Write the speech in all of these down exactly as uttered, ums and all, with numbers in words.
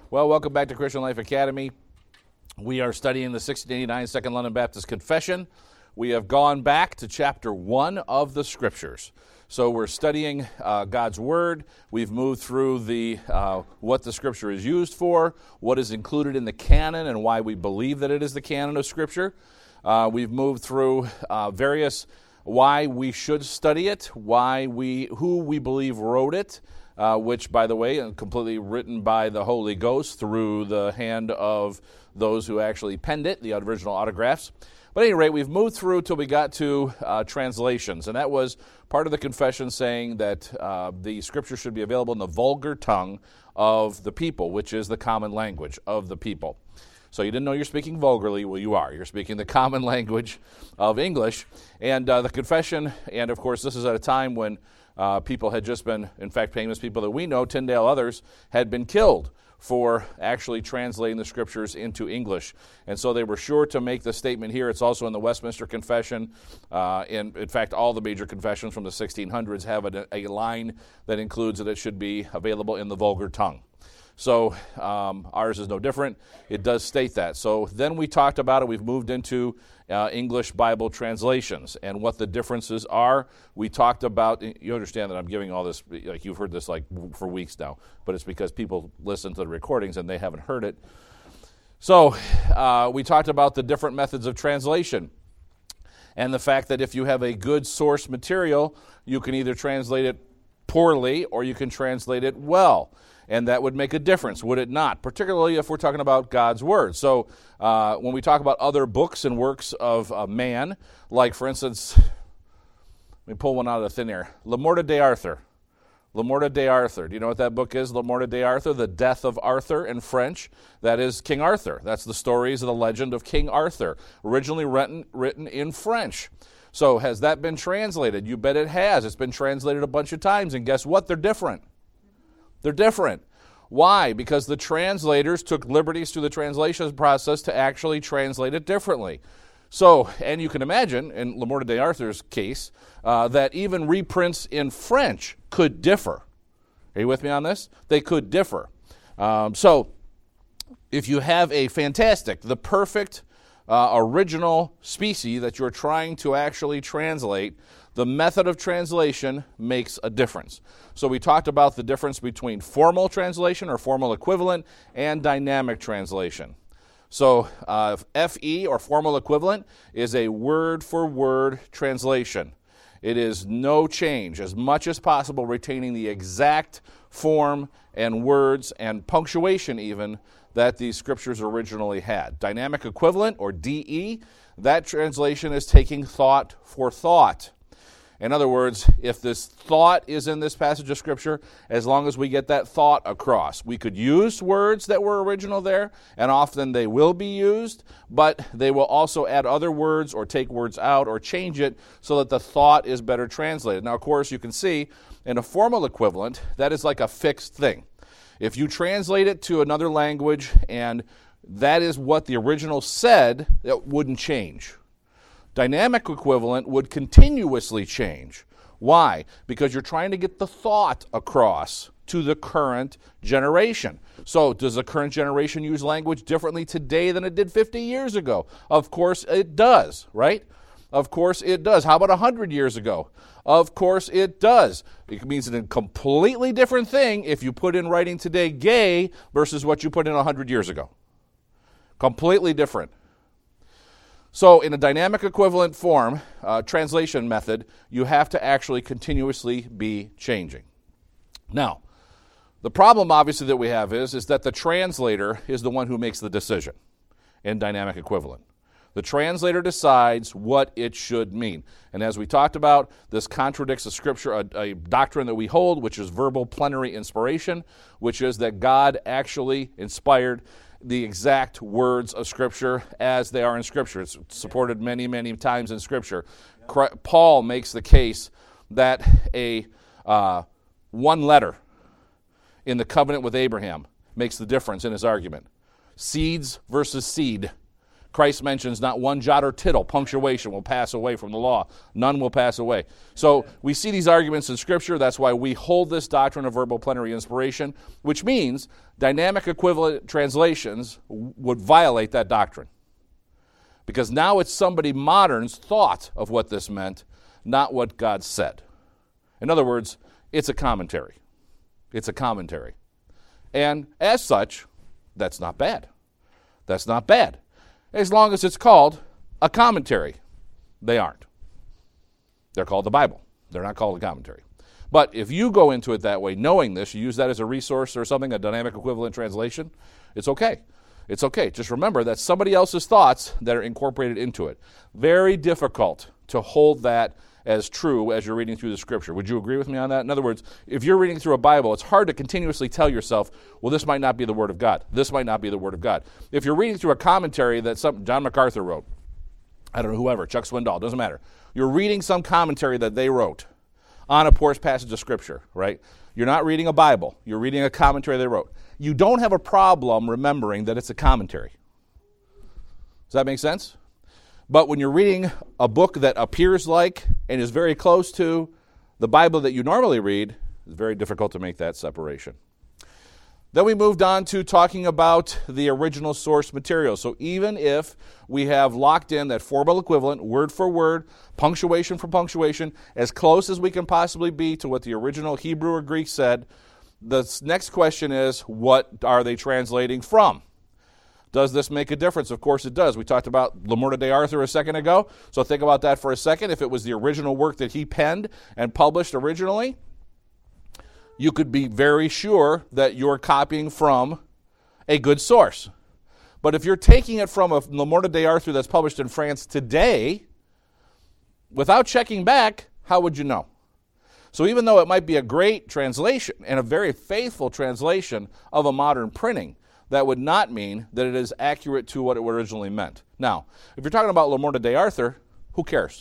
Well, welcome back to Christian Life Academy. We are studying the sixteen eighty-nine Second London Baptist Confession. We have gone back to chapter one of the Scriptures. So we're studying uh, God's Word. We've moved through the uh, what the Scripture is used for, what is included in the canon, and why we believe that it is the canon of Scripture. Uh, we've moved through uh, various why we should study it, why we who we believe wrote it, uh, which, by the way, completely written by the Holy Ghost through the hand of those who actually penned it, the original autographs. But at any rate, we've moved through till we got to uh, translations, and that was part of the confession saying that uh, the Scripture should be available in the vulgar tongue of the people, which is the common language of the people. So you didn't know you're speaking vulgarly. Well, you are. You're speaking the common language of English. And uh, the confession, and of course this is at a time when uh, people had just been, in fact, famous people that we know, Tyndale, others, had been killed for actually translating the Scriptures into English. And so they were sure to make the statement here. It's also in the Westminster Confession. Uh, and in fact, all the major confessions from the sixteen hundreds have a, a line that includes that it should be available in the vulgar tongue. So um, ours is no different. It does state that. So then we talked about it. We've moved into uh, English Bible translations and what the differences are. We talked about, you understand that I'm giving all this, like you've heard this like for weeks now, but it's because people listen to the recordings and they haven't heard it. So uh, we talked about the different methods of translation and the fact that if you have a good source material, you can either translate it poorly or you can translate it well. And that would make a difference, would it not? Particularly if we're talking about God's Word. So uh, when we talk about other books and works of uh, man, like, for instance, let me pull one out of the thin air, Le Morte d'Arthur. Le Morte d'Arthur. Do you know what that book is, Le Morte d'Arthur? The Death of Arthur in French. That is King Arthur. That's the stories of the legend of King Arthur, originally written, written in French. So has that been translated? You bet it has. It's been translated a bunch of times, and guess what? They're different. They're different. Why? Because the translators took liberties through the translation process to actually translate it differently. So, and you can imagine, in Le Morte d'Arthur's case, uh, that even reprints in French could differ. Are you with me on this? They could differ. Um, so, if you have a fantastic, the perfect uh, original species that you're trying to actually translate, the method of translation makes a difference. So we talked about the difference between formal translation or formal equivalent and dynamic translation. So uh, F E, or formal equivalent, is a word-for-word translation. It is no change, as much as possible retaining the exact form and words and punctuation even that the Scriptures originally had. Dynamic equivalent, or D E, that translation is taking thought for thought. In other words, if this thought is in this passage of Scripture, as long as we get that thought across. We could use words that were original there, and often they will be used, but they will also add other words or take words out or change it so that the thought is better translated. Now, of course, you can see in a formal equivalent, that is like a fixed thing. If you translate it to another language and that is what the original said, it wouldn't change. Dynamic equivalent would continuously change. Why? Because you're trying to get the thought across to the current generation. So does the current generation use language differently today than it did fifty years ago? Of course it does, right? Of course it does. How about one hundred years ago? Of course it does. It means a completely different thing if you put in writing today gay versus what you put in one hundred years ago. Completely different. So in a dynamic equivalent form, uh, translation method, you have to actually continuously be changing. Now, the problem obviously that we have is, is that the translator is the one who makes the decision in dynamic equivalent. The translator decides what it should mean. And as we talked about, this contradicts a scripture, a, a doctrine that we hold, which is verbal plenary inspiration, which is that God actually inspired the exact words of Scripture as they are in Scripture. It's supported many, many times in Scripture. Paul makes the case that a uh, one letter in the covenant with Abraham makes the difference in his argument. Seeds versus seed. Christ mentions not one jot or tittle, punctuation, will pass away from the law. None will pass away. So we see these arguments in Scripture. That's why we hold this doctrine of verbal plenary inspiration, which means dynamic equivalent translations would violate that doctrine. Because now it's somebody modern's thought of what this meant, not what God said. In other words, it's a commentary. It's a commentary. And as such, that's not bad. That's not bad. As long as it's called a commentary. They aren't. They're called the Bible. They're not called a commentary. But if you go into it that way, knowing this, you use that as a resource or something, a dynamic equivalent translation, it's okay. It's okay. Just remember that's somebody else's thoughts that are incorporated into it. Very difficult to hold that as true as you're reading through the Scripture. Would you agree with me on that? In other words, if you're reading through a Bible, it's hard to continuously tell yourself, well, this might not be the Word of God. This might not be the Word of God. If you're reading through a commentary that some John MacArthur wrote, I don't know, whoever, Chuck Swindoll, doesn't matter. You're reading some commentary that they wrote on a porous passage of Scripture, right? You're not reading a Bible. You're reading a commentary they wrote. You don't have a problem remembering that it's a commentary. Does that make sense? But when you're reading a book that appears like and is very close to the Bible that you normally read, it's very difficult to make that separation. Then we moved on to talking about the original source material. So even if we have locked in that formal equivalent, word for word, punctuation for punctuation, as close as we can possibly be to what the original Hebrew or Greek said, the next question is, what are they translating from? Does this make a difference? Of course it does. We talked about Lamorte de Arthur a second ago, so think about that for a second. If it was the original work that he penned and published originally, you could be very sure that you're copying from a good source. But if you're taking it from a Lamorte de Arthur that's published in France today, without checking back, how would you know? So even though it might be a great translation and a very faithful translation of a modern printing, that would not mean that it is accurate to what it originally meant. Now, if you're talking about Lamorte de Arthur, who cares?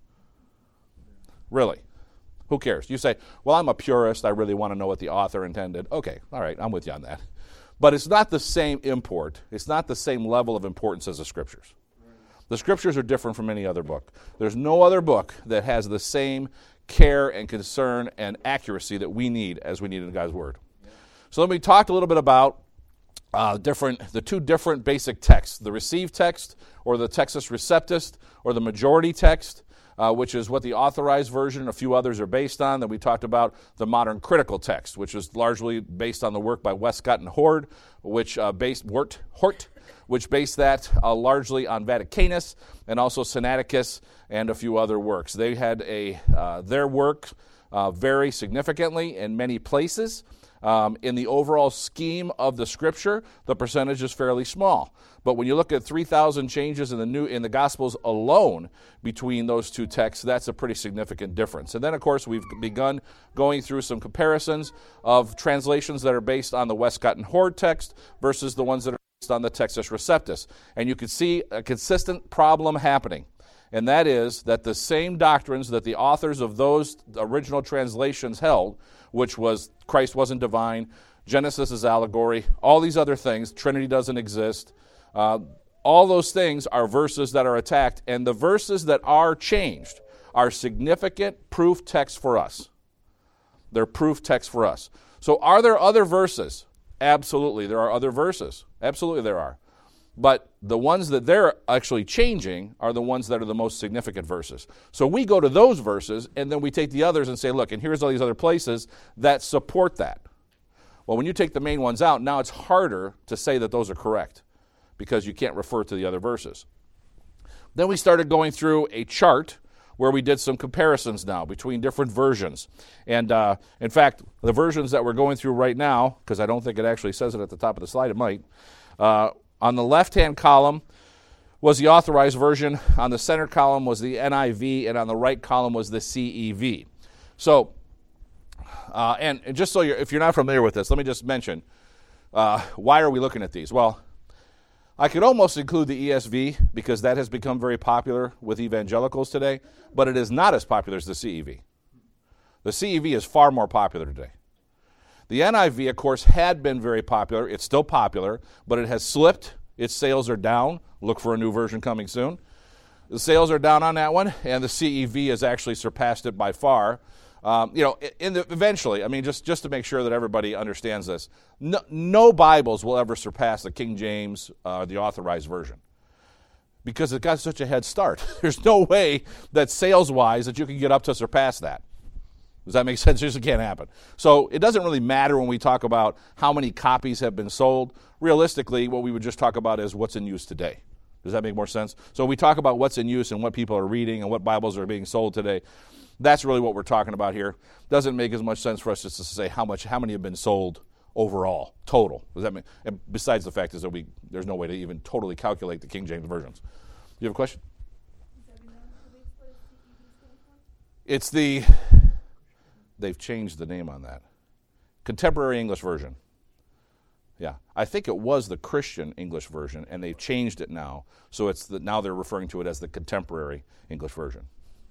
Really? Who cares? You say, well, I'm a purist. I really want to know what the author intended. Okay, all right, I'm with you on that. But it's not the same import. It's not the same level of importance as the Scriptures. The Scriptures are different from any other book. There's no other book that has the same care and concern and accuracy that we need as we need in God's Word. So let me talk a little bit about Uh, different, the two different basic texts, the received text or the Textus Receptus or the majority text, uh, which is what the authorized version, a few others are based on. Then we talked about the modern critical text, which is largely based on the work by Westcott and Hort, which uh, based Hort, Hort, which based that uh, largely on Vaticanus and also Sinaiticus and a few other works. They had a uh, their work uh, vary significantly in many places. Um, in the overall scheme of the Scripture, the percentage is fairly small. But when you look at three thousand changes in the new in the Gospels alone between those two texts, that's a pretty significant difference. And then, of course, we've begun going through some comparisons of translations that are based on the Westcott and Hort text versus the ones that are based on the Textus Receptus. And you can see a consistent problem happening. And that is that the same doctrines that the authors of those original translations held, which was Christ wasn't divine, Genesis is allegory, all these other things, Trinity doesn't exist, uh, all those things are verses that are attacked, and the verses that are changed are significant proof texts for us. They're proof texts for us. So are there other verses? Absolutely, there are other verses. Absolutely there are. But the ones that they're actually changing are the ones that are the most significant verses. So we go to those verses, and then we take the others and say, look, and here's all these other places that support that. Well, when you take the main ones out, now it's harder to say that those are correct because you can't refer to the other verses. Then we started going through a chart where we did some comparisons now between different versions. And uh, in fact, the versions that we're going through right now, because I don't think it actually says it at the top of the slide, it might, uh, on the left-hand column was the authorized version, on the center column was the N I V, and on the right column was the C E V. So, uh, and, and just so you're, if you're not familiar with this, let me just mention, uh, why are we looking at these? Well, I could almost include the E S V because that has become very popular with evangelicals today, but it is not as popular as the C E V. The C E V is far more popular today. The N I V, of course, had been very popular. It's still popular, but it has slipped Its sales are down. Look for a new version coming soon. The sales are down on that one, and the C E V has actually surpassed it by far. Um, you know, in the, eventually, I mean, just, just to make sure that everybody understands this, no, no Bibles will ever surpass the King James, uh, the authorized version, because it got such a head start. There's no way that sales-wise that you can get up to surpass that. Does that make sense? It just can't happen. So it doesn't really matter when we talk about how many copies have been sold. Realistically, what we would just talk about is what's in use today. Does that make more sense? So we talk about what's in use and what people are reading and what Bibles are being sold today. That's really what we're talking about here. Doesn't make as much sense for us just to say how much, how many have been sold overall, total. Does that mean? And besides the fact is that we there's no way to even totally calculate the King James versions. You have a question? It's the they've changed the name on that. Contemporary English Version. Yeah, I think it was the Christian English Version, and they've changed it now. So it's the, now they're referring to it as the Contemporary English Version.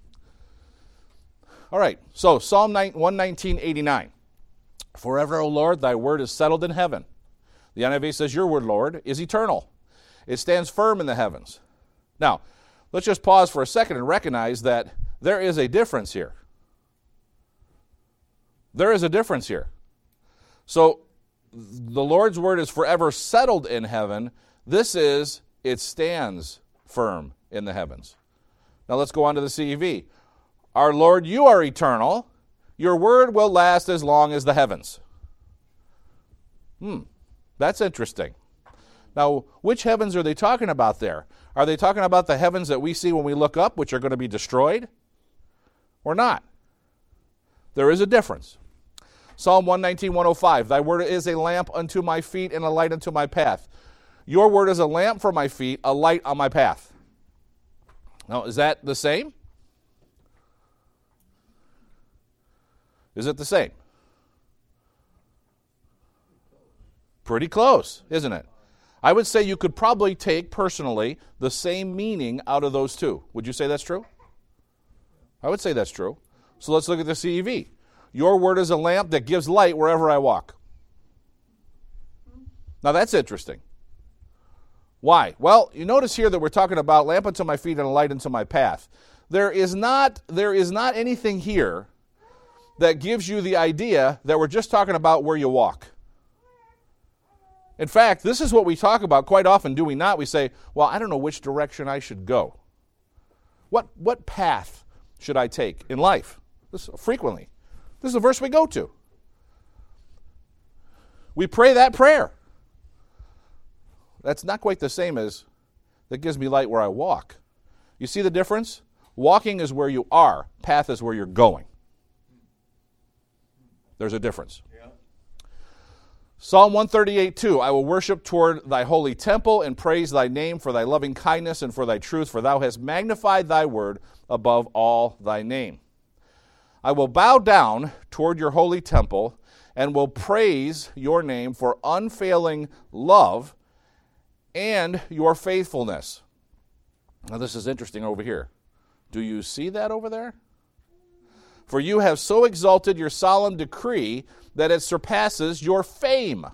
All right, so Psalm one nineteen, eighty-nine. Forever, O Lord, thy word is settled in heaven. The N I V says, your word, Lord, is eternal. It stands firm in the heavens. Now, let's just pause for a second and recognize that there is a difference here. There is a difference here. So, the Lord's word is forever settled in heaven. This is, it stands firm in the heavens. Now let's go on to the C E V. Our Lord, you are eternal. Your word will last as long as the heavens. Hmm, that's interesting. Now, which heavens are they talking about there? Are they talking about the heavens that we see when we look up, which are going to be destroyed? Or not? There is a difference. Psalm one nineteen, one oh five, thy word is a lamp unto my feet and a light unto my path. Your word is a lamp for my feet, a light on my path. Now, is that the same? Is it the same? Pretty close, isn't it? I would say you could probably take, personally, the same meaning out of those two. Would you say that's true? I would say that's true. So let's look at the C E V. Your word is a lamp that gives light wherever I walk. Now that's interesting. Why? Well, you notice here that we're talking about lamp unto my feet and a light unto my path. There is not, there is not anything here that gives you the idea that we're just talking about where you walk. In fact, this is what we talk about quite often, do we not? We say, well, I don't know which direction I should go. What, what path should I take in life? This frequently. This is the verse we go to. We pray that prayer. That's not quite the same as, that gives me light where I walk. You see the difference? Walking is where you are. Path is where you're going. There's a difference. Yeah. Psalm one thirty-eight, two, I will worship toward thy holy temple and praise thy name for thy loving kindness and for thy truth, for thou hast magnified thy word above all thy name. I will bow down toward your holy temple and will praise your name for unfailing love and your faithfulness. Now this is interesting over here. Do you see that over there? For you have so exalted your solemn decree that it surpasses your fame.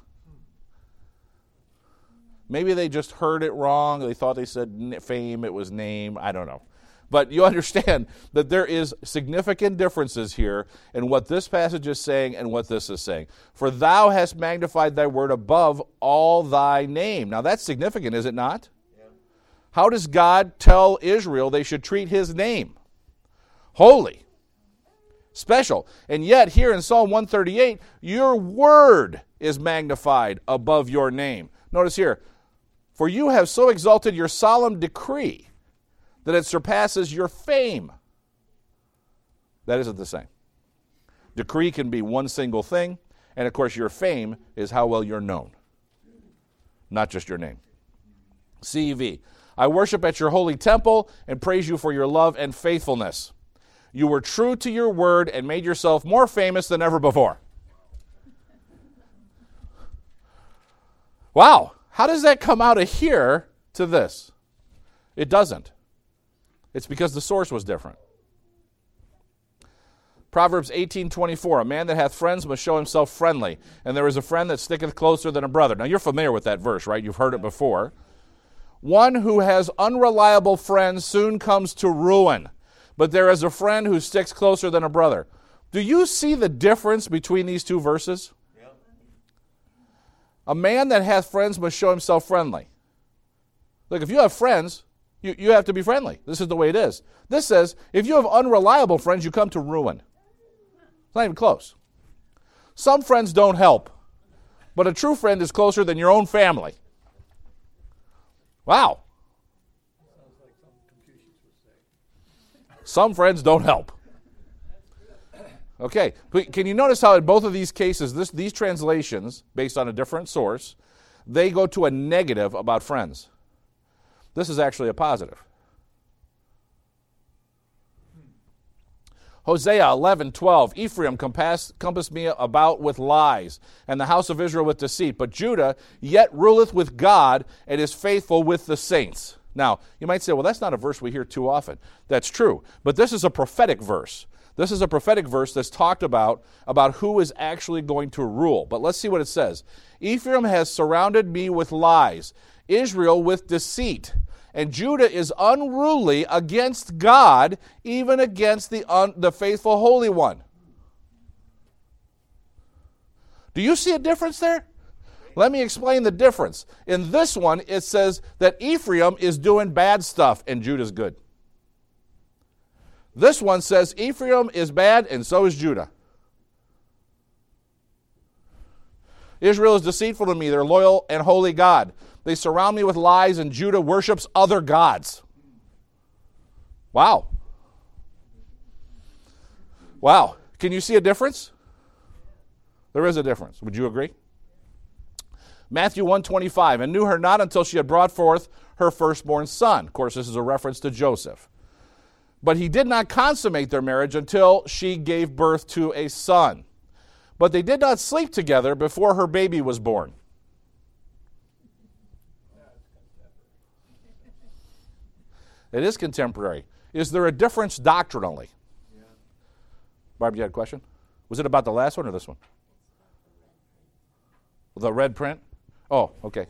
Maybe they just heard it wrong. They thought they said fame, it was name. I don't know. But you understand that there is significant differences here in what this passage is saying and what this is saying. For thou hast magnified thy word above all thy name. Now that's significant, is it not? Yeah. How does God tell Israel they should treat his name? Holy. Special. And yet here in Psalm one thirty-eight, your word is magnified above your name. Notice here, for you have so exalted your solemn decree that it surpasses your fame. That isn't the same. Decree can be one single thing, and of course your fame is how well you're known, not just your name. C E V, I worship at your holy temple and praise you for your love and faithfulness. You were true to your word and made yourself more famous than ever before. Wow, how does that come out of here to this? It doesn't. It's because the source was different. Proverbs eighteen twenty-four, a man that hath friends must show himself friendly, and there is a friend that sticketh closer than a brother. Now you're familiar with that verse, right? You've heard it before. One who has unreliable friends soon comes to ruin, but there is a friend who sticks closer than a brother. Do you see the difference between these two verses? Yep. A man that hath friends must show himself friendly. Look, if you have friends, you, you have to be friendly. This is the way it is. This says, if you have unreliable friends, you come to ruin. It's not even close. Some friends don't help, but a true friend is closer than your own family. Wow. Some friends don't help. Okay, but can you notice how in both of these cases, this, these translations, based on a different source, they go to a negative about friends. This is actually a positive. Hosea eleven twelve, Ephraim compass, compassed me about with lies, and the house of Israel with deceit. But Judah yet ruleth with God, and is faithful with the saints. Now, you might say, well, that's not a verse we hear too often. That's true. But this is a prophetic verse. This is a prophetic verse that's talked about, about who is actually going to rule. But let's see what it says. Ephraim has surrounded me with lies, Israel with deceit. And Judah is unruly against God, even against the, un, the faithful Holy One. Do you see a difference there? Let me explain the difference. In this one, it says that Ephraim is doing bad stuff and Judah's good. This one says Ephraim is bad and so is Judah. Israel is deceitful to me, their loyal and holy God. They surround me with lies, and Judah worships other gods. Wow. Wow. Can you see a difference? There is a difference. Would you agree? Matthew one twenty-five, and knew her not until she had brought forth her firstborn son. Of course, this is a reference to Joseph. But he did not consummate their marriage until she gave birth to a son. But they did not sleep together before her baby was born. It is contemporary. Is there a difference doctrinally? Yeah. Barb, you had a question? Was it about the last one or this one? The red print? Oh, okay.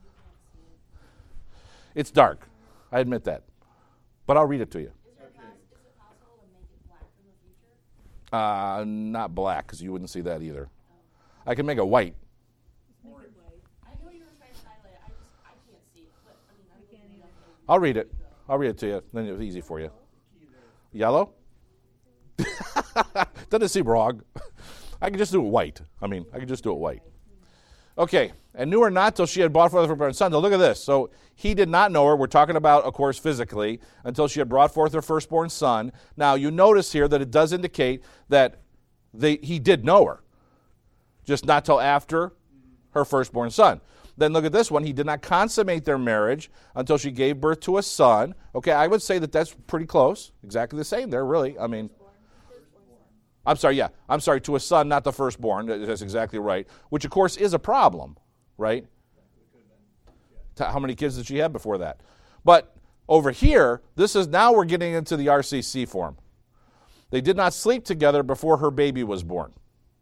It's dark. I admit that. But I'll read it to you. Is it possible to make it black in the future? Uh, not black, because you wouldn't see that either. I can make it white. I know you were trying to highlight it. I just I can't see it. But I mean, I can't either. I'll read it. I'll read it to you. Then it's easy for you. Yellow? Doesn't seem wrong. I can just do it white. I mean, I can just do it white. Okay. And knew her not till she had brought forth her firstborn son. Now look at this. So he did not know her. We're talking about, of course, physically, until she had brought forth her firstborn son. Now you notice here that it does indicate that they, he did know her, just not till after her firstborn son. Then look at this one. He did not consummate their marriage until she gave birth to a son. Okay, I would say that that's pretty close. Exactly the same there, really. I mean, I'm sorry, yeah. I'm sorry, to a son, not the firstborn. That's exactly right. Which, of course, is a problem, right? How many kids did she have before that? But over here, this is now we're getting into the R C C form. They did not sleep together before her baby was born.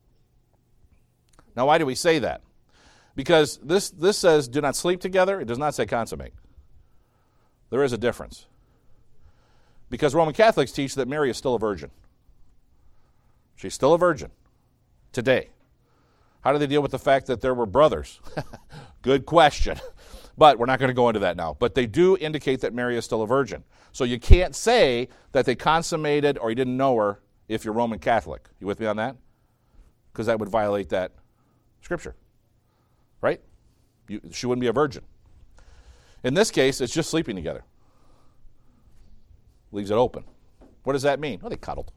Now, why do we say that? Because this, this says do not sleep together. It does not say consummate. There is a difference. Because Roman Catholics teach that Mary is still a virgin. She's still a virgin today. How do they deal with the fact that there were brothers? Good question. But we're not going to go into that now. But they do indicate that Mary is still a virgin. So you can't say that they consummated or you didn't know her if you're Roman Catholic. You with me on that? Because that would violate that scripture. Right? You, she wouldn't be a virgin. In this case, it's just sleeping together. Leaves it open. What does that mean? Well, they cuddled.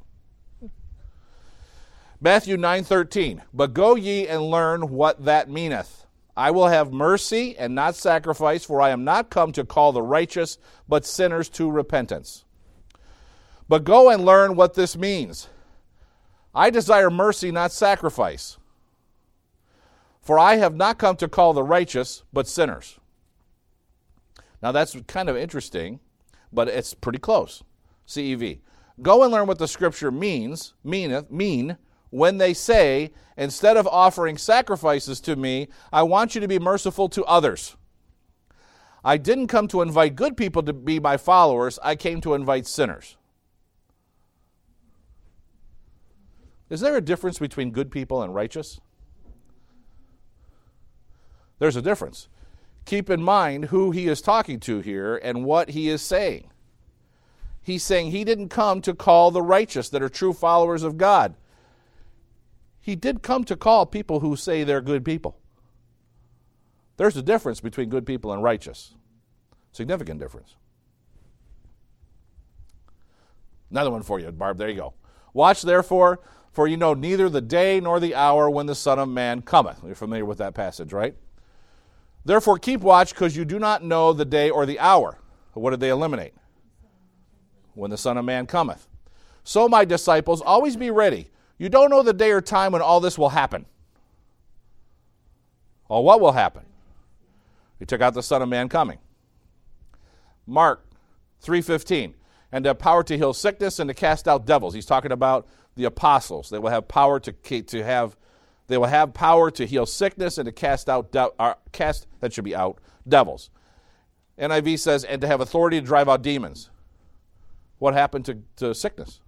Matthew nine thirteen. But go ye and learn what that meaneth. I will have mercy and not sacrifice, for I am not come to call the righteous, but sinners to repentance. But go and learn what this means. I desire mercy, not sacrifice. For I have not come to call the righteous, but sinners. Now that's kind of interesting, but it's pretty close. C E V. Go and learn what the scripture means, meaneth, mean, when they say, instead of offering sacrifices to me, I want you to be merciful to others. I didn't come to invite good people to be my followers. I came to invite sinners. Is there a difference between good people and righteous? There's a difference. Keep in mind who he is talking to here and what he is saying. He's saying he didn't come to call the righteous that are true followers of God. He did come to call people who say they're good people. There's a difference between good people and righteous. Significant difference. Another one for you, Barb. There you go. Watch, therefore, for you know neither the day nor the hour when the Son of Man cometh. You're familiar with that passage, right? Therefore keep watch, because you do not know the day or the hour. What did they eliminate? When the Son of Man cometh. So, my disciples, always be ready. You don't know the day or time when all this will happen. Well, what will happen? He took out the Son of Man coming. Mark three fifteen. And have power to heal sickness and to cast out devils. He's talking about the apostles. They will have power to to have they will have power to heal sickness and to cast out de- uh, cast that should be out devils. N I V says, and to have authority to drive out demons. What happened to, to sickness?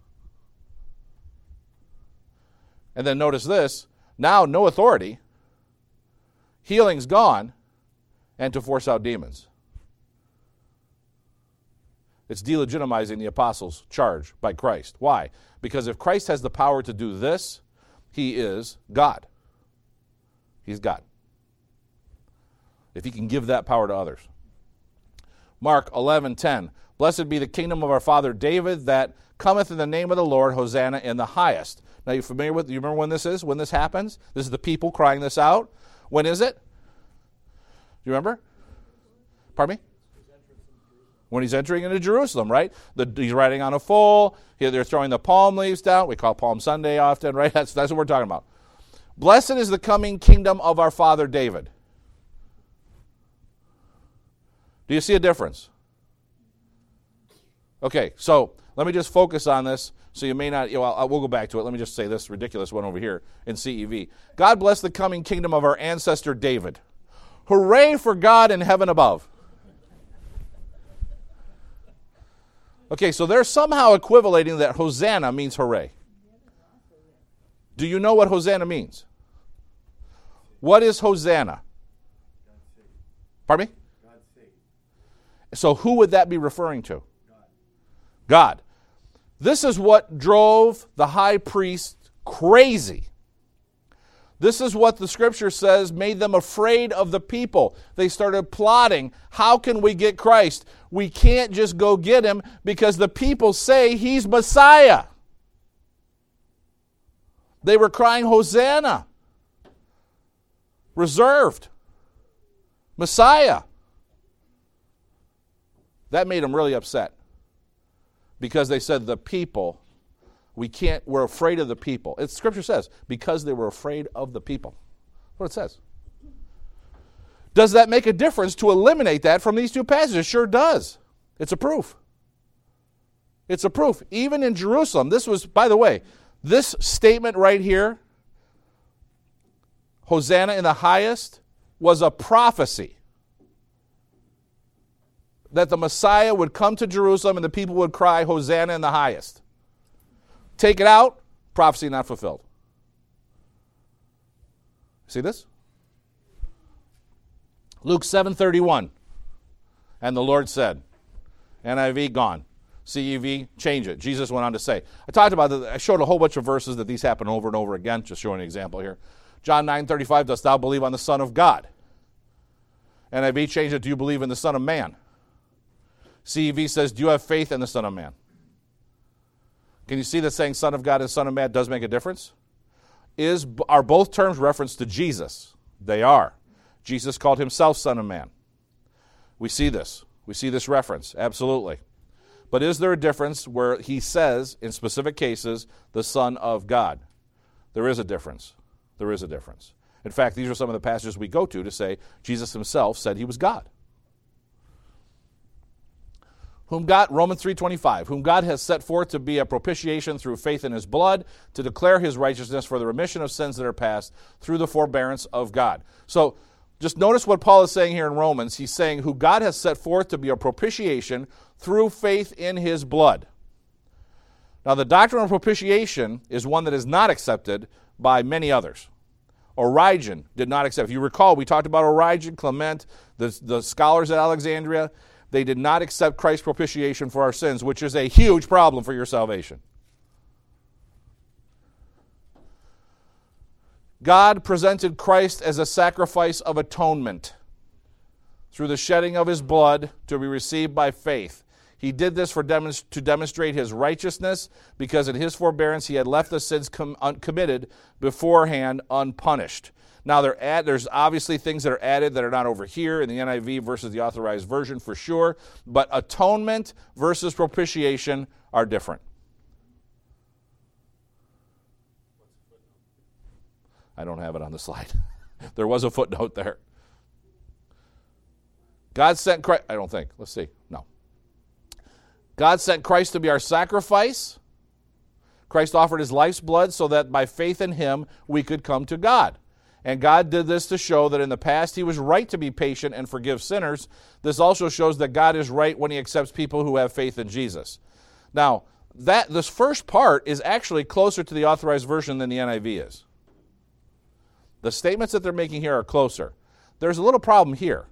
And then notice this, now no authority, healing's gone, and to force out demons. It's delegitimizing the apostles' charge by Christ. Why? Because if Christ has the power to do this, he is God. He's God. If he can give that power to others. Mark eleven ten. Blessed be the kingdom of our father David that cometh in the name of the Lord, Hosanna in the highest. Now, you familiar with, you remember when this is? When this happens? This is the people crying this out. When is it? Do you remember? Pardon me? When he's entering into Jerusalem, right? The, he's riding on a foal. Here they're throwing the palm leaves down. We call Palm Sunday often, right? That's, that's what we're talking about. Blessed is the coming kingdom of our father David. Do you see a difference? Okay, so let me just focus on this. So you may not, you know, I'll, we'll go back to it. Let me just say this ridiculous one over here in C E V. God bless the coming kingdom of our ancestor David. Hooray for God in heaven above. Okay, so they're somehow equivalating that Hosanna means hooray. Do you know what Hosanna means? What is Hosanna? Pardon me? So who would that be referring to? God. This is what drove the high priest crazy. This is what the scripture says made them afraid of the people. They started plotting, how can we get Christ? We can't just go get him because the people say he's Messiah. They were crying, Hosanna. Reserved. Messiah. That made them really upset. Because they said the people, we can't, we're afraid of the people. It's scripture says, because they were afraid of the people. That's what it says. Does that make a difference to eliminate that from these two passages? It sure does. It's a proof. It's a proof. Even in Jerusalem, this was, by the way, this statement right here, Hosanna in the highest, was a prophecy. That the Messiah would come to Jerusalem and the people would cry, Hosanna in the highest. Take it out, prophecy not fulfilled. See this? Luke seven thirty-one. And the Lord said, N I V gone. C E V, change it. Jesus went on to say. I talked about that. I showed a whole bunch of verses that these happen over and over again. Just showing an example here. John nine thirty-five, dost thou believe on the Son of God? N I V changed it, do you believe in the Son of Man? C E V says, do you have faith in the Son of Man? Can you see that saying Son of God and Son of Man does make a difference? Is, are both terms reference to Jesus? They are. Jesus called himself Son of Man. We see this. We see this reference, absolutely. But is there a difference where he says, in specific cases, the Son of God? There is a difference. There is a difference. In fact, these are some of the passages we go to to say Jesus himself said he was God. Whom God, Romans three twenty-five, whom God has set forth to be a propitiation through faith in his blood, to declare his righteousness for the remission of sins that are past through the forbearance of God. So Just notice what Paul is saying here in Romans. He's saying, who God has set forth to be a propitiation through faith in his blood. Now, the doctrine of propitiation is one that is not accepted by many others. Origen did not accept. If you recall, we talked about Origen, Clement, the, the scholars at Alexandria. They did not accept Christ's propitiation for our sins, which is a huge problem for your salvation. God presented Christ as a sacrifice of atonement through the shedding of his blood to be received by faith. He did this for demonst- to demonstrate his righteousness, because in his forbearance he had left the sins com- un- committed beforehand unpunished. Now, there add, there's obviously things that are added that are not over here in the N I V versus the Authorized Version for sure, but atonement versus propitiation are different. I don't have it on the slide. There was a footnote there. God sent Christ. I don't think. Let's see. No. God sent Christ to be our sacrifice. Christ offered his life's blood so that by faith in him we could come to God. And God did this to show that in the past he was right to be patient and forgive sinners. This also shows that God is right when he accepts people who have faith in Jesus. Now, that this first part is actually closer to the Authorized Version than the N I V is. The statements that they're making here are closer. There's a little problem here.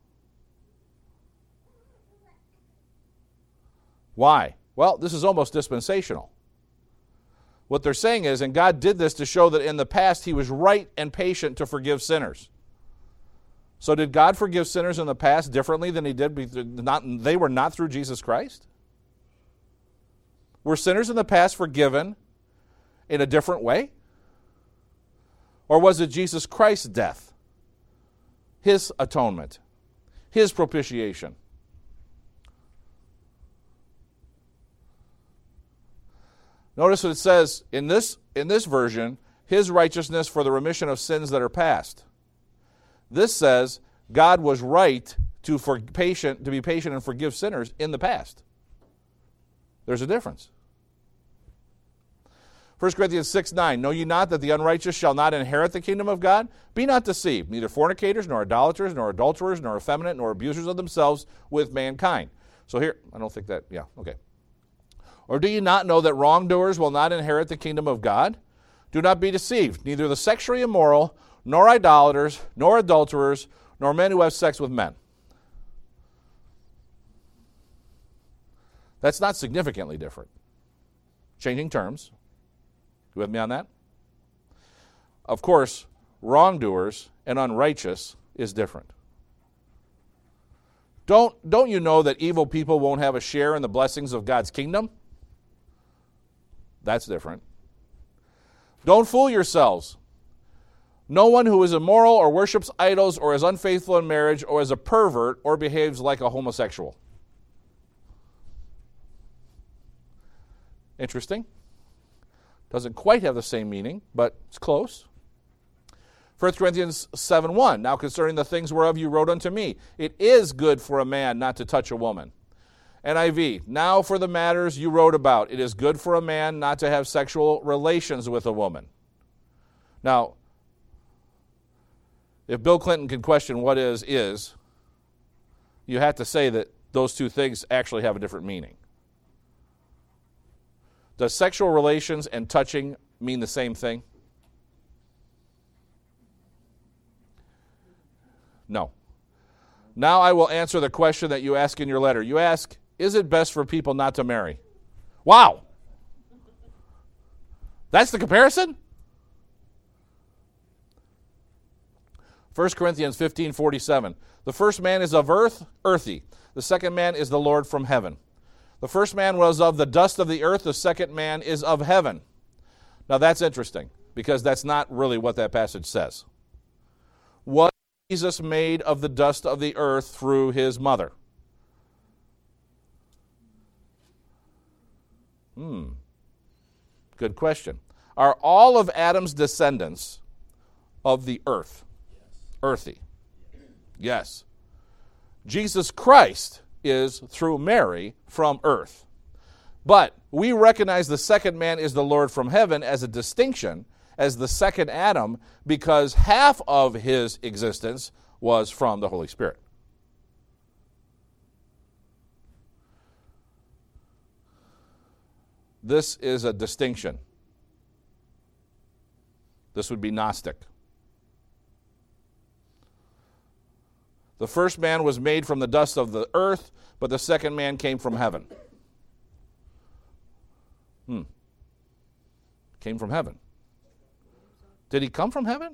Why? Well, this is almost dispensational. What they're saying is, and God did this to show that in the past he was right and patient to forgive sinners. So did God forgive sinners in the past differently than he did? Not, they were not through Jesus Christ? Were sinners in the past forgiven in a different way? Or was it Jesus Christ's death, his atonement, his propitiation? Notice what it says in this, in this version, his righteousness for the remission of sins that are past. This says God was right to, for patient, to be patient and forgive sinners in the past. There's a difference. First Corinthians six nine, know ye not that the unrighteous shall not inherit the kingdom of God? Be not deceived, neither fornicators, nor idolaters, nor adulterers, nor effeminate, nor abusers of themselves with mankind. So here, I don't think that, yeah, okay. Or do you not know that wrongdoers will not inherit the kingdom of God? Do not be deceived, neither the sexually immoral, nor idolaters, nor adulterers, nor men who have sex with men. That's not significantly different. Changing terms. You with me on that? Of course, wrongdoers and unrighteous is different. Don't, don't you know that evil people won't have a share in the blessings of God's kingdom? That's different. Don't fool yourselves. No one who is immoral or worships idols or is unfaithful in marriage or is a pervert or behaves like a homosexual. Interesting. Doesn't quite have the same meaning, but it's close. First Corinthians seven one, now concerning the things whereof you wrote unto me, it is good for a man not to touch a woman. N I V, now for the matters you wrote about, it is good for a man not to have sexual relations with a woman. Now, if Bill Clinton can question what is, is, you have to say that those two things actually have a different meaning. Does sexual relations and touching mean the same thing? No. Now I will answer the question that you ask in your letter. You ask, is it best for people not to marry? Wow. That's the comparison? First Corinthians fifteen forty-seven. The first man is of earth, earthy. The second man is the Lord from heaven. The first man was of the dust of the earth. The second man is of heaven. Now that's interesting, because that's not really what that passage says. Was Jesus made of the dust of the earth through his mother? Hmm. Good question. Are all of Adam's descendants of the earth? Earthy. Yes. Jesus Christ is through Mary from earth. But we recognize the second man is the Lord from heaven as a distinction, as the second Adam, because half of his existence was from the Holy Spirit. This is a distinction. This would be Gnostic. The first man was made from the dust of the earth, but the second man came from heaven. Hmm. Came from heaven. Did he come from heaven?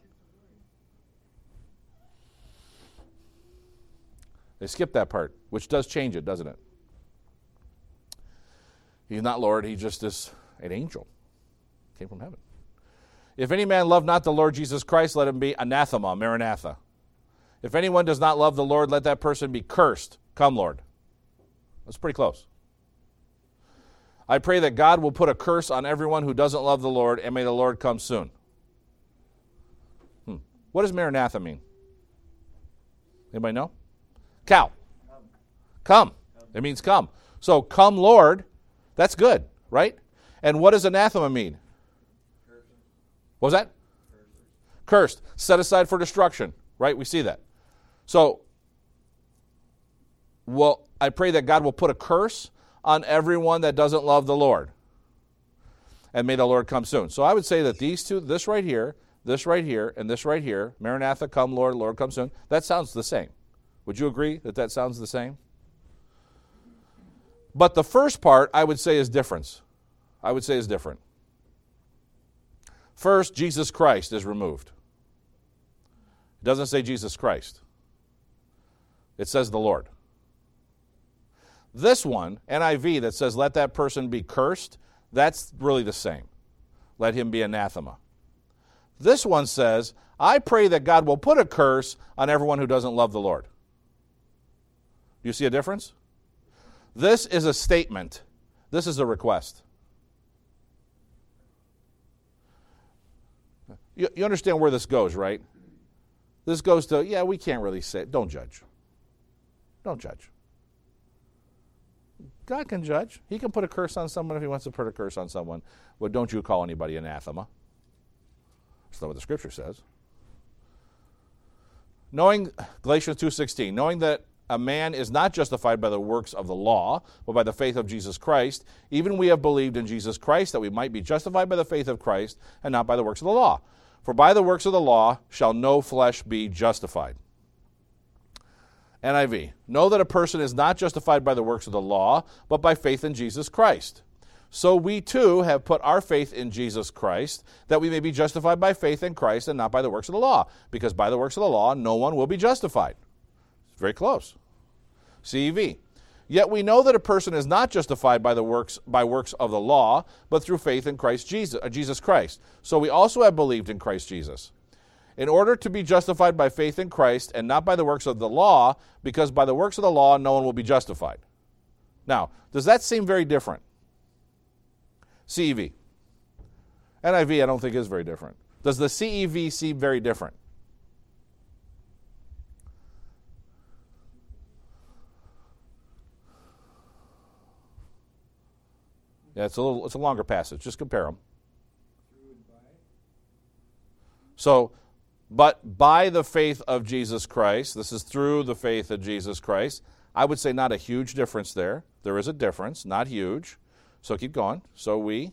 They skipped that part, which does change it, doesn't it? He's not Lord, he just is an angel. Came from heaven. If any man love not the Lord Jesus Christ, let him be anathema, maranatha. If anyone does not love the Lord, let that person be cursed. Come, Lord. That's pretty close. I pray that God will put a curse on everyone who doesn't love the Lord, and may the Lord come soon. Hmm. What does maranatha mean? Anybody know? Cow. Come. It means come. So, come, Lord. That's good, right? And what does anathema mean? What was that? Cursed. Set aside for destruction, right? We see that. So, well, I pray that God will put a curse on everyone that doesn't love the Lord. And may the Lord come soon. So I would say that these two, this right here, this right here, and this right here, Maranatha, come Lord, Lord come soon, that sounds the same. Would you agree that that sounds the same? But the first part, I would say, is different. I would say is different. First, Jesus Christ is removed. It doesn't say Jesus Christ. It says the Lord. This one, N I V, that says let that person be cursed, that's really the same. Let him be anathema. This one says, I pray that God will put a curse on everyone who doesn't love the Lord. Do you see a difference? This is a statement. This is a request. You, you understand where this goes, right? This goes to, yeah, we can't really say, don't judge. Don't judge. God can judge. He can put a curse on someone if he wants to put a curse on someone. Well, don't you call anybody anathema. That's not what the Scripture says. Knowing, Galatians two sixteen, knowing that a man is not justified by the works of the law, but by the faith of Jesus Christ, even we have believed in Jesus Christ, that we might be justified by the faith of Christ, and not by the works of the law. For by the works of the law shall no flesh be justified. N I V, know that a person is not justified by the works of the law, but by faith in Jesus Christ. So we too have put our faith in Jesus Christ, that we may be justified by faith in Christ and not by the works of the law. Because by the works of the law, no one will be justified. It's very close. C E V, yet we know that a person is not justified by the works by works of the law, but through faith in Christ Jesus, uh, Jesus Christ. So we also have believed in Christ Jesus, in order to be justified by faith in Christ and not by the works of the law, because by the works of the law no one will be justified. Now, does that seem very different? C E V. N I V I don't think is very different. Does the C E V seem very different? Yeah, it's a little, it's a longer passage. Just compare them. So, but by the faith of Jesus Christ, this is through the faith of Jesus Christ. I would say not a huge difference there. There is a difference, not huge. So keep going. So we.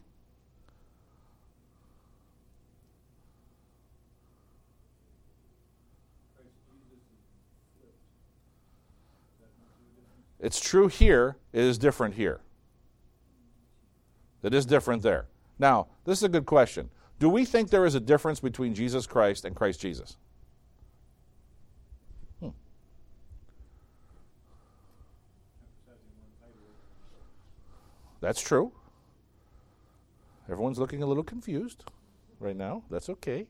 It's true here. It is different here. It is different there. Now, this is a good question. Do we think there is a difference between Jesus Christ and Christ Jesus? Hmm. That's true. Everyone's looking a little confused right now. That's okay.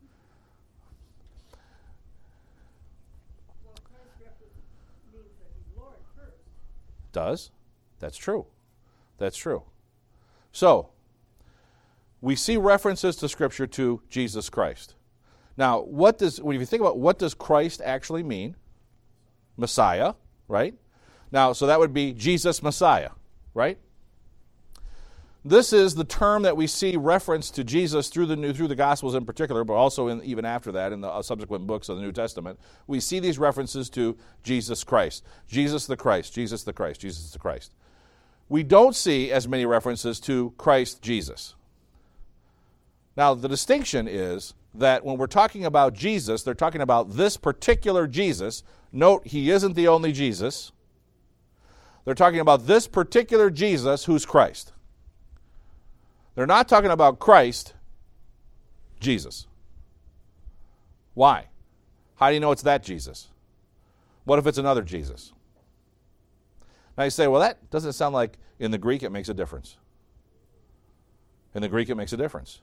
Does. That's true. That's true. So, we see references to Scripture to Jesus Christ. Now, what does, when you think about what does Christ actually mean? Messiah, right? Now, so that would be Jesus Messiah, right? This is the term that we see referenced to Jesus through the New, through the Gospels in particular, but also in, even after that in the uh, subsequent books of the New Testament. We see these references to Jesus Christ. Jesus the Christ, Jesus the Christ, Jesus the Christ. We don't see as many references to Christ Jesus. Now, the distinction is that when we're talking about Jesus, they're talking about this particular Jesus. Note, he isn't the only Jesus. They're talking about this particular Jesus who's Christ. They're not talking about Christ, Jesus. Why? How do you know it's that Jesus? What if it's another Jesus? Now you say, well, that doesn't sound like in the Greek it makes a difference. In the Greek it makes a difference.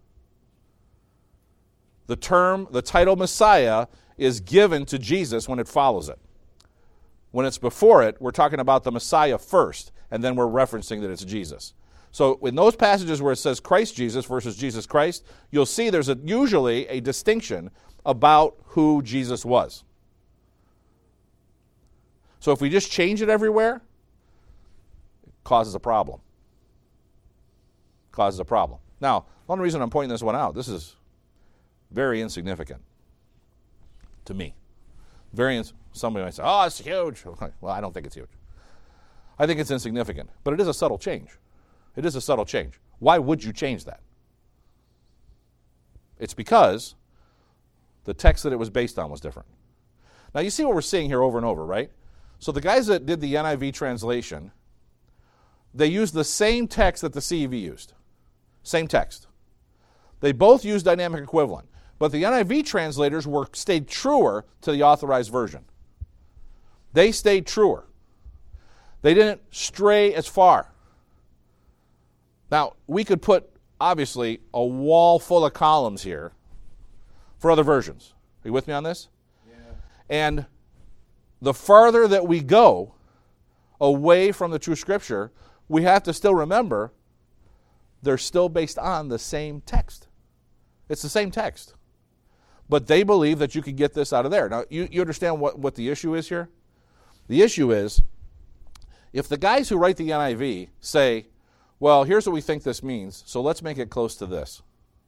The term, the title Messiah is given to Jesus when it follows it. When it's before it, we're talking about the Messiah first, and then we're referencing that it's Jesus. So in those passages where it says Christ Jesus versus Jesus Christ, you'll see there's a, usually a distinction about who Jesus was. So if we just change it everywhere, it causes a problem. Causes a problem. Now, one reason I'm pointing this one out, this is very insignificant to me. Very, ins- somebody might say, oh, it's huge. Well, I don't think it's huge. I think it's insignificant, but it is a subtle change. It is a subtle change. Why would you change that? It's because the text that it was based on was different. Now, you see what we're seeing here over and over, right? So the guys that did the N I V translation, they used the same text that the C E V used. Same text. They both used dynamic equivalent. But the N I V translators were stayed truer to the authorized version. They stayed truer. They didn't stray as far. Now, we could put, obviously, a wall full of columns here for other versions. Are you with me on this? Yeah. And the farther that we go away from the true Scripture, we have to still remember they're still based on the same text. It's the same text. But they believe that you can get this out of there. Now, you, you understand what, what the issue is here? The issue is, if the guys who write the N I V say, well, here's what we think this means, so let's make it close to this.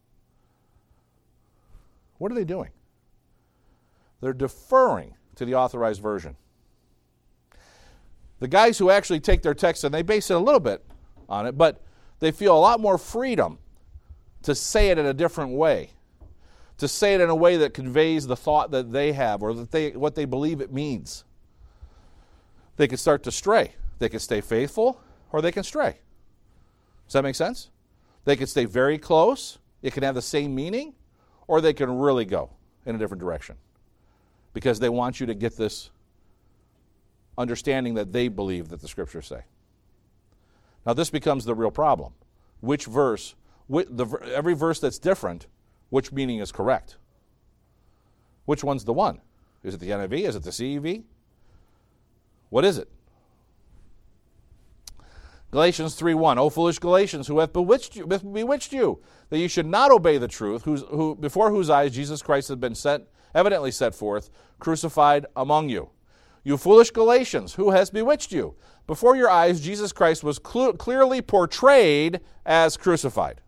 What are they doing? They're deferring to the authorized version. The guys who actually take their text and they base it a little bit on it, but they feel a lot more freedom to say it in a different way, to say it in a way that conveys the thought that they have or that they what they believe it means. They can start to stray. They can stay faithful or they can stray. Does that make sense? They can stay very close. It can have the same meaning, or they can really go in a different direction because they want you to get this understanding that they believe that the Scriptures say. Now, this becomes the real problem. Which verse, which, the, every verse that's different, which meaning is correct? Which one's the one? Is it the N I V? Is it the C E V? What is it? Galatians three one, O foolish Galatians, who hath bewitched you, bewitched you, that you should not obey the truth, whose, who, before whose eyes Jesus Christ had been set, evidently set forth, crucified among you. You foolish Galatians, who has bewitched you? Before your eyes Jesus Christ was cl- clearly portrayed as crucified.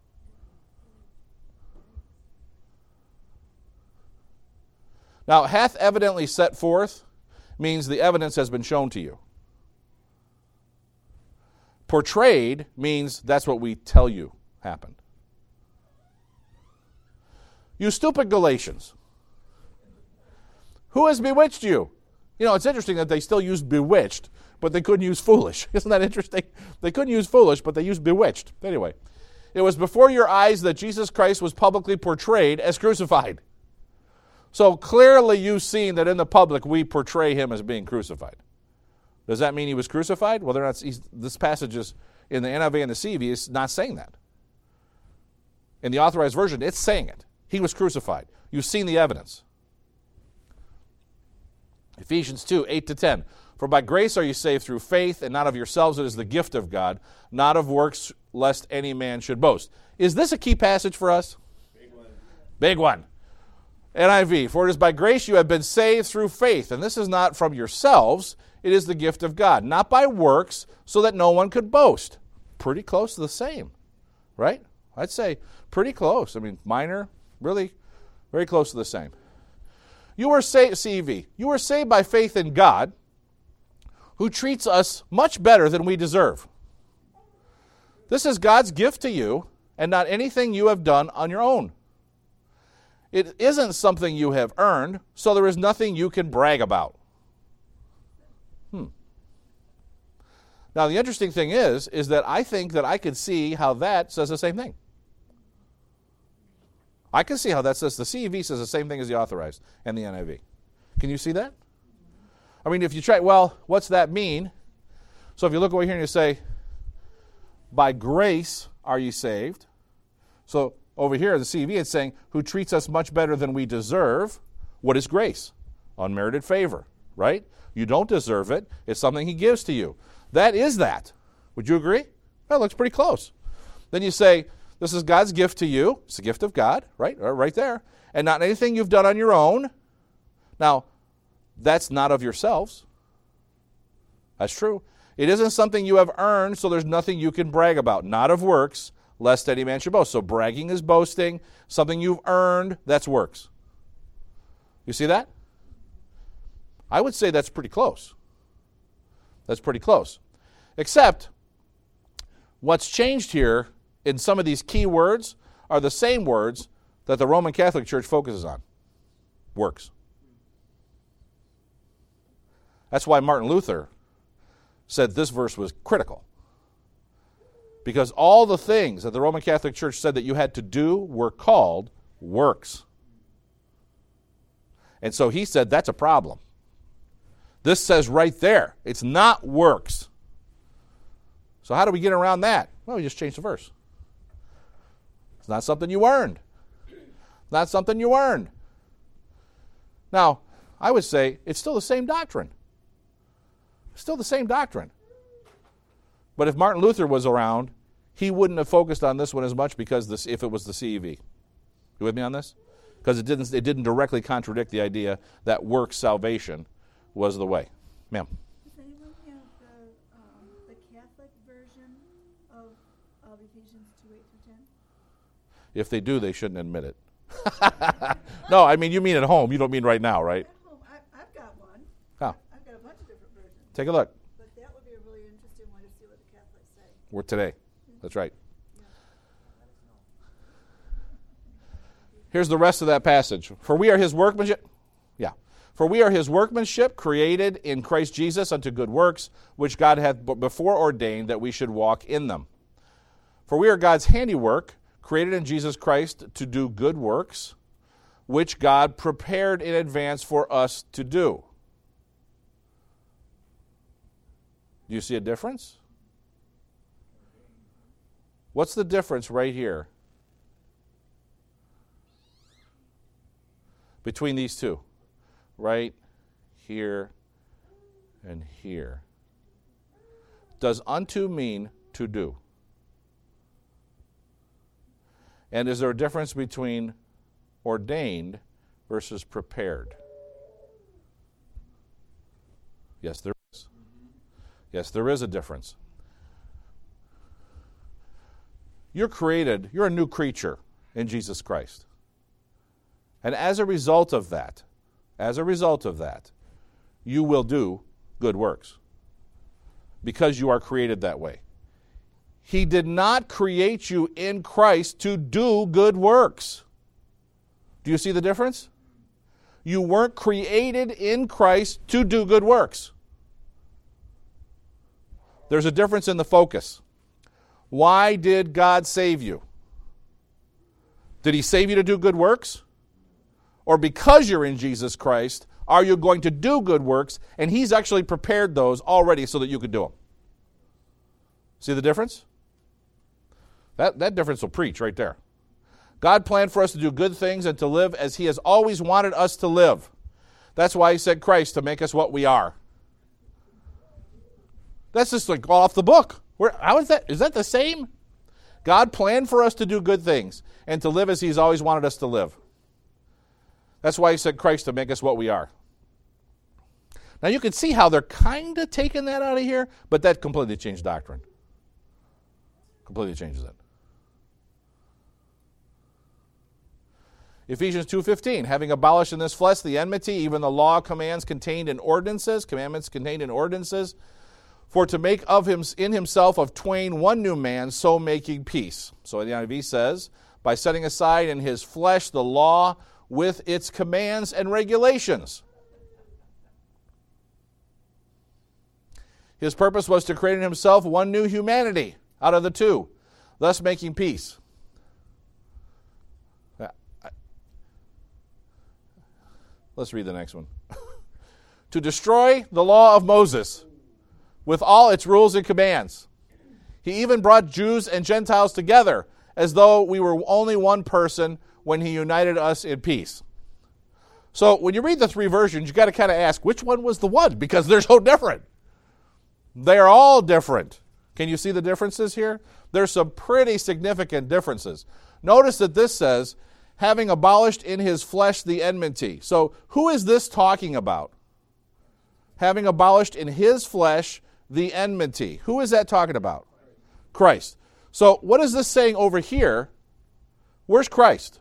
Now, hath evidently set forth means the evidence has been shown to you. Portrayed means that's what we tell you happened. You stupid Galatians. Who has bewitched you? You know, it's interesting that they still use bewitched, but they couldn't use foolish. Isn't that interesting? They couldn't use foolish, but they used bewitched. Anyway, it was before your eyes that Jesus Christ was publicly portrayed as crucified. So clearly you've seen that in the public we portray him as being crucified. Does that mean he was crucified? Well, they're not, he's, this passage is in the N I V and the C E V is not saying that. In the authorized version, it's saying it. He was crucified. You've seen the evidence. Ephesians two, eight to ten. For by grace are you saved through faith, and not of yourselves, it is the gift of God, not of works, lest any man should boast. Is this a key passage for us? Big one. Big one. N I V, for it is by grace you have been saved through faith, and this is not from yourselves, it is the gift of God, not by works, so that no one could boast. pretty close to the same, right? I'd say pretty close. I mean, minor, really very close to the same. You were saved, C E V, you were saved by faith in God, who treats us much better than we deserve. This is God's gift to you and not anything you have done on your own. It isn't something you have earned, so there is nothing you can brag about. Hmm. Now, the interesting thing is, is that I think that I could see how that says the same thing. I can see how that says, the C E V says the same thing as the Authorized and the N I V. Can you see that? I mean, if you try, well, what's that mean? So if you look over here and you say, by grace are you saved. So over here, the C E V is saying, who treats us much better than we deserve. What is grace? Unmerited favor, right? You don't deserve it. It's something he gives to you. That is that. Would you agree? That looks pretty close. Then you say, this is God's gift to you. It's a gift of God, right? Right there. And not anything you've done on your own. Now, that's not of yourselves. That's true. It isn't something you have earned, so there's nothing you can brag about. Not of works, lest any man should boast. So bragging is boasting. Something you've earned, that's works. You see that? I would say that's pretty close. That's pretty close. Except, what's changed here in some of these key words are the same words that the Roman Catholic Church focuses on. Works. That's why Martin Luther said this verse was critical. Because all the things that the Roman Catholic Church said that you had to do were called works. And so he said that's a problem. This says right there, it's not works. So how do we get around that? Well, we just change the verse. It's not something you earned. Not something you earned. Now, I would say it's still the same doctrine. Still the same doctrine. But if Martin Luther was around, he wouldn't have focused on this one as much because this, if it was the C E V. You with me on this? Because it didn't, it didn't directly contradict the idea that works salvation was the way. Ma'am? Does anyone have the, um, the Catholic version of, of Ephesians two, eight through ten? If they do, they shouldn't admit it. No, I mean, you mean at home. You don't mean right now, right? At home, I, I've got one. Oh. I've got a bunch of different versions. Take a look. But that would be a really interesting one to see what the Catholics say. We're today. That's right. Here's the rest of that passage. For we are his workmanship. Yeah. For we are his workmanship, created in Christ Jesus unto good works, which God hath before ordained that we should walk in them. For we are God's handiwork, created in Jesus Christ to do good works, which God prepared in advance for us to do. Do you see a difference? What's the difference right here between these two? Right here and here. Does unto mean to do? And is there a difference between ordained versus prepared? Yes, there is. Yes, there is a difference. You're created, you're a new creature in Jesus Christ. And as a result of that, as a result of that, you will do good works because you are created that way. He did not create you in Christ to do good works. Do you see the difference? You weren't created in Christ to do good works. There's a difference in the focus. Why did God save you? Did he save you to do good works? Or because you're in Jesus Christ, are you going to do good works, and he's actually prepared those already so that you could do them? See the difference? That, that difference will preach right there. God planned for us to do good things and to live as he has always wanted us to live. That's why he sent Christ, to make us what we are. That's just like off the book. Where, how is that? Is that the same? God planned for us to do good things and to live as he's always wanted us to live. That's why he sent Christ, to make us what we are. Now you can see how they're kind of taking that out of here, but that completely changed doctrine. Completely changes it. Ephesians two fifteen, having abolished in this flesh the enmity, even the law commands contained in ordinances, commandments contained in ordinances, for to make of him in himself of twain one new man, so making peace. So the N I V says, by setting aside in his flesh the law with its commands and regulations. His purpose was to create in himself one new humanity out of the two, thus making peace. Let's read the next one. To destroy the law of Moses with all its rules and commands. He even brought Jews and Gentiles together as though we were only one person when he united us in peace. So when you read the three versions, you got to kind of ask, which one was the one? Because they're so different. They're all different. Can you see the differences here? There's some pretty significant differences. Notice that this says, having abolished in his flesh the enmity. So who is this talking about? Having abolished in his flesh the enmity. Who is that talking about? Christ. So what is this saying over here? Where's Christ?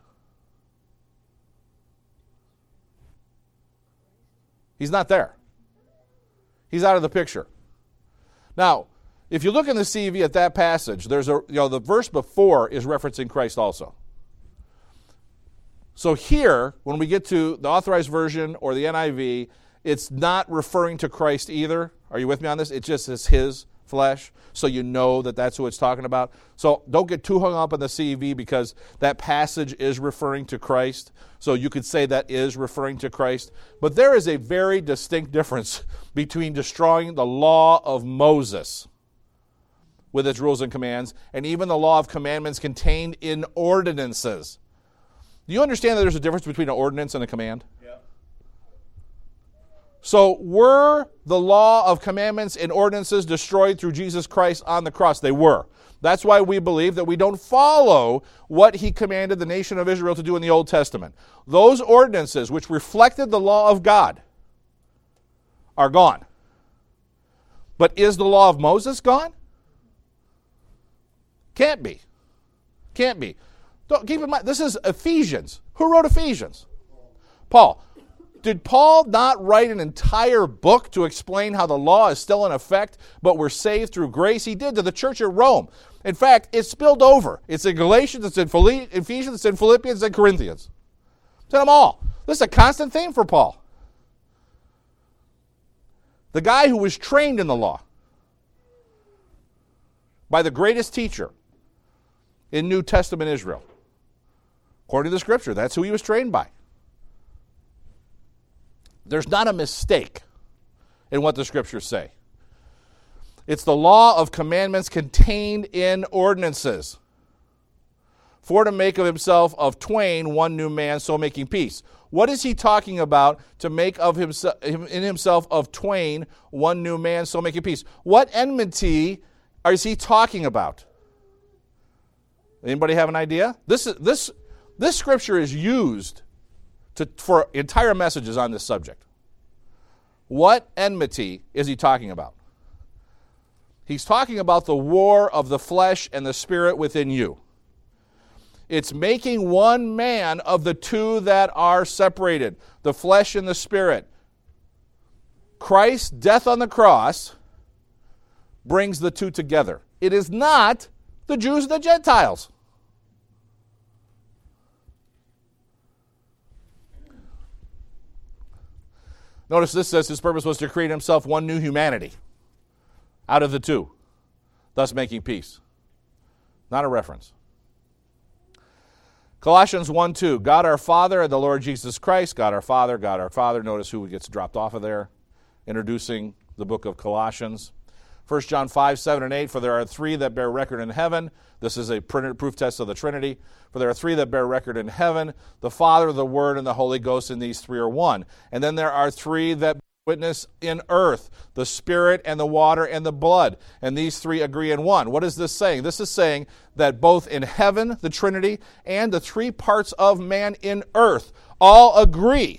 He's not there. He's out of the picture. Now, if you look in the C V at that passage, there's a you know the verse before is referencing Christ also. So here, when we get to the Authorized Version or the N I V, it's not referring to Christ either. Are you with me on this? It just is his flesh, so you know that that's who it's talking about. So don't get too hung up on the C V because that passage is referring to Christ. So you could say that is referring to Christ. But there is a very distinct difference between destroying the law of Moses with its rules and commands and even the law of commandments contained in ordinances. Do you understand that there's a difference between an ordinance and a command? Yeah. So were the law of commandments and ordinances destroyed through Jesus Christ on the cross? They were. That's why we believe that we don't follow what he commanded the nation of Israel to do in the Old Testament. Those ordinances which reflected the law of God are gone. But is the law of Moses gone? Can't be. Can't be. Don't, keep in mind, this is Ephesians. Who wrote Ephesians? Paul. Did Paul not write an entire book to explain how the law is still in effect, but we're saved through grace? He did to the church at Rome. In fact, it spilled over. It's in Galatians, it's in Ephesians, it's in Philippians, and Corinthians. It's in them all. This is a constant theme for Paul. The guy who was trained in the law by the greatest teacher in New Testament Israel. According to the Scripture, that's who he was trained by. There's not a mistake in what the Scriptures say. It's the law of commandments contained in ordinances. For to make of himself of twain one new man, so making peace. What is he talking about to make of himself in himself of twain one new man, so making peace? What enmity is he talking about? Anybody have an idea? This is this this scripture is used to for entire messages on this subject. What enmity is he talking about? He's talking about the war of the flesh and the spirit within you. It's making one man of the two that are separated, the flesh and the spirit. Christ's death on the cross brings the two together. It is not the Jews and the Gentiles. Notice this says his purpose was to create himself one new humanity out of the two, thus making peace. Not a reference. Colossians one two, God our Father and the Lord Jesus Christ, God our Father, God our Father. Notice who gets dropped off of there, introducing the book of Colossians. First John five, seven, and eight, for there are three that bear record in heaven. This is a proof test of the Trinity. For there are three that bear record in heaven, the Father, the Word, and the Holy Ghost, and these three are one. And then there are three that witness in earth, the Spirit and the water and the blood. And these three agree in one. What is this saying? This is saying that both in heaven, the Trinity, and the three parts of man in earth all agree.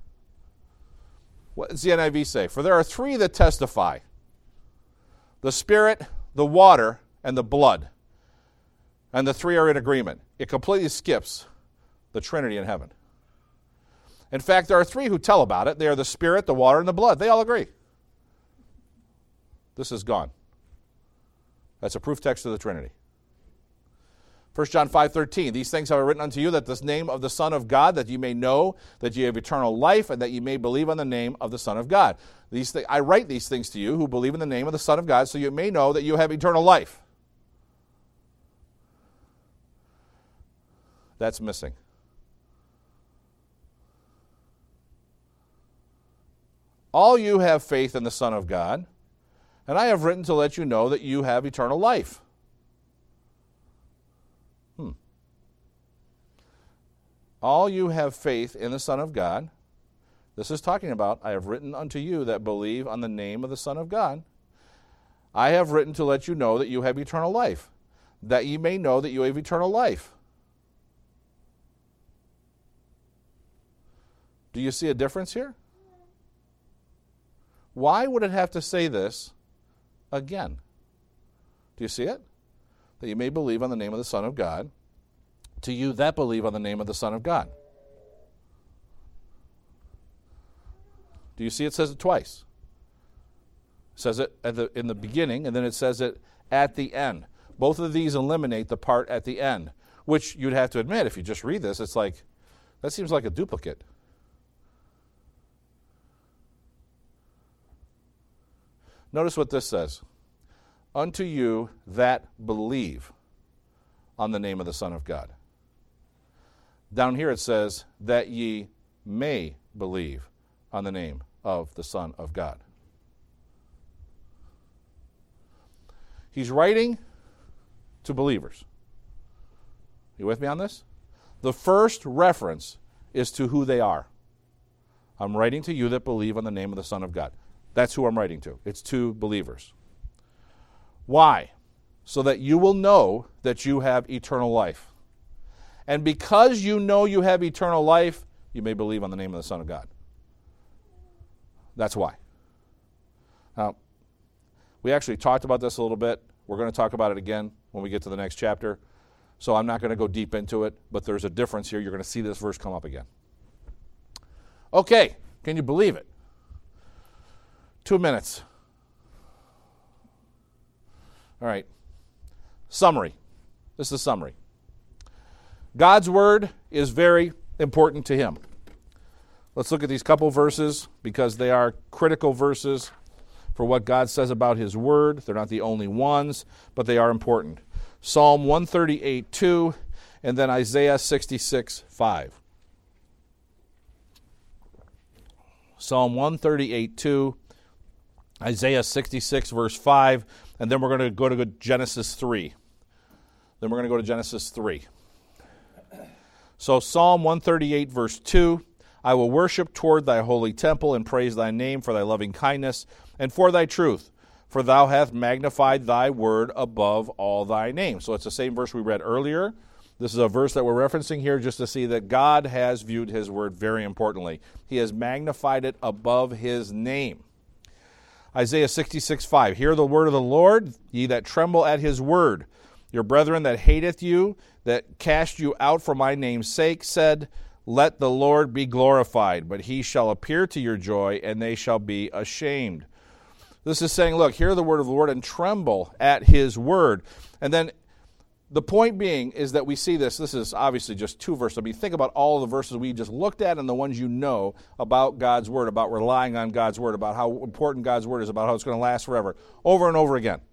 What does the N I V say? For there are three that testify, the Spirit, the water, and the blood. and the three are in agreement. It completely skips the Trinity in heaven. In fact, there are three who tell about it. They are the Spirit, the water, and the blood. They all agree. This is gone. That's a proof text of the Trinity. First John five thirteen, these things have I written unto you, that the name of the Son of God, that you may know that you have eternal life, and that you may believe on the name of the Son of God. These th- I write these things to you who believe in the name of the Son of God, so you may know that you have eternal life. That's missing. All you have faith in the Son of God, and I have written to let you know that you have eternal life. Hmm. All you have faith in the Son of God. This is talking about, I have written unto you that believe on the name of the Son of God. I have written to let you know that you have eternal life, that ye may know that you have eternal life. Do you see a difference here? Why would it have to say this again? Do you see it? That you may believe on the name of the Son of God, to you that believe on the name of the Son of God. Do you see it says it twice? It says it at the, in the beginning, and then it says it at the end. Both of these eliminate the part at the end, which you'd have to admit, if you just read this, it's like, that seems like a duplicate. Notice what this says. Unto you that believe on the name of the Son of God. Down here it says, that ye may believe on the name of the Son of God. He's writing to believers. You with me on this? The first reference is to who they are. I'm writing to you that believe on the name of the Son of God. That's who I'm writing to. It's to believers. Why? So that you will know that you have eternal life. And because you know you have eternal life, you may believe on the name of the Son of God. That's why. Now, we actually talked about this a little bit. We're going to talk about it again when we get to the next chapter. So I'm not going to go deep into it, but there's a difference here. You're going to see this verse come up again. Okay, can you believe it? Two minutes. All right. Summary. This is the summary. God's word is very important to him. Let's look at these couple verses because they are critical verses for what God says about his word. They're not the only ones, but they are important. Psalm one thirty-eight two and then Isaiah sixty-six five. Psalm one thirty-eight two, Isaiah sixty-six verse five, and then we're going to go to Genesis three. Then we're going to go to Genesis three. So Psalm one thirty-eight verse two, I will worship toward thy holy temple and praise thy name for thy loving kindness and for thy truth, for thou hast magnified thy word above all thy name. So it's the same verse we read earlier. This is a verse that we're referencing here just to see that God has viewed his word very importantly. He has magnified it above his name. Isaiah sixty-six five, hear the word of the Lord, ye that tremble at his word. Your brethren that hateth you, that cast you out for my name's sake, said, let the Lord be glorified, but he shall appear to your joy, and they shall be ashamed. This is saying, look, hear the word of the Lord and tremble at his word. And then the point being is that we see this. This is obviously just two verses. I mean, think about all the verses we just looked at and the ones you know about God's word, about relying on God's word, about how important God's word is, about how it's going to last forever, over and over again.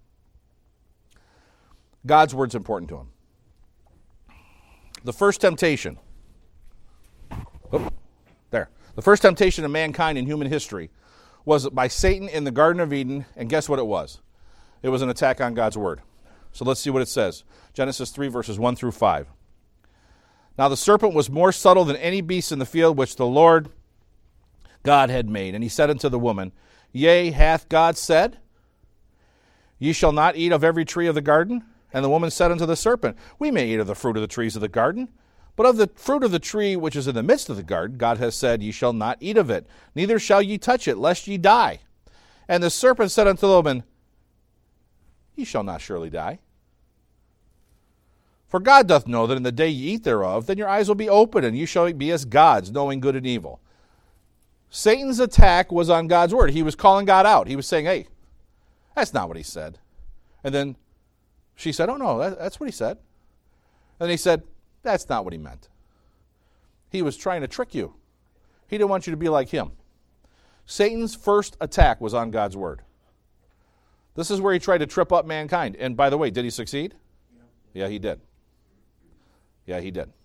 God's word's important to him. The first temptation. Oh, there. The first temptation of mankind in human history was by Satan in the Garden of Eden, and guess what it was? It was an attack on God's word. So let's see what it says. Genesis three, verses one through five. Now the serpent was more subtle than any beast in the field which the Lord God had made. And he said unto the woman, Yea, hath God said, Ye shall not eat of every tree of the garden? And the woman said unto the serpent, We may eat of the fruit of the trees of the garden, but of the fruit of the tree which is in the midst of the garden, God has said, Ye shall not eat of it, neither shall ye touch it, lest ye die. And the serpent said unto the woman, Ye shall not surely die. For God doth know that in the day ye eat thereof, then your eyes will be open, and you shall be as gods, knowing good and evil. Satan's attack was on God's word. He was calling God out. He was saying, hey, that's not what he said. And then she said, oh, no, that, that's what he said. And he said, that's not what he meant. He was trying to trick you. He didn't want you to be like him. Satan's first attack was on God's word. This is where he tried to trip up mankind. And by the way, did he succeed? Yeah, yeah he did. Yeah, he did.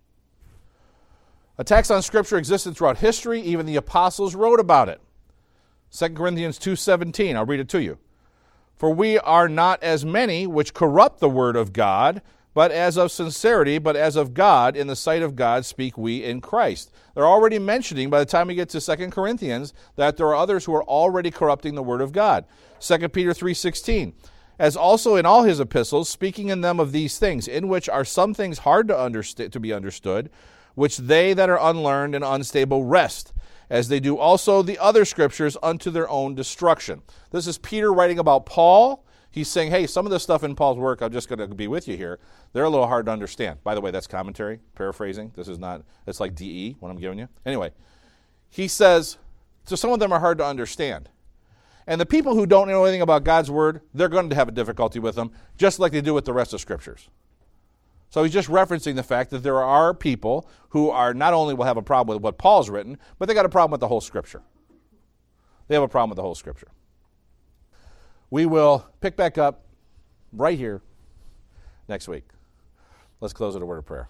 Attacks on Scripture existed throughout history. Even the apostles wrote about it. Second Corinthians two seventeen, I'll read it to you. For we are not as many which corrupt the word of God, but as of sincerity, but as of God, in the sight of God speak we in Christ. They're already mentioning, by the time we get to Second Corinthians, that there are others who are already corrupting the word of God. Second Peter three sixteen, as also in all his epistles, speaking in them of these things, in which are some things hard to, underst- to be understood, which they that are unlearned and unstable wrest, as they do also the other scriptures unto their own destruction. This is Peter writing about Paul. He's saying, hey, some of this stuff in Paul's work, I'm just going to be with you here, they're a little hard to understand. By the way, that's commentary, paraphrasing. This is not, it's like D E, what I'm giving you. Anyway, he says, so some of them are hard to understand. And the people who don't know anything about God's word, they're going to have a difficulty with them, just like they do with the rest of Scriptures. So he's just referencing the fact that there are people who are not only will have a problem with what Paul's written, but they got a problem with the whole Scripture. They have a problem with the whole Scripture. We will pick back up right here next week. Let's close with a word of prayer.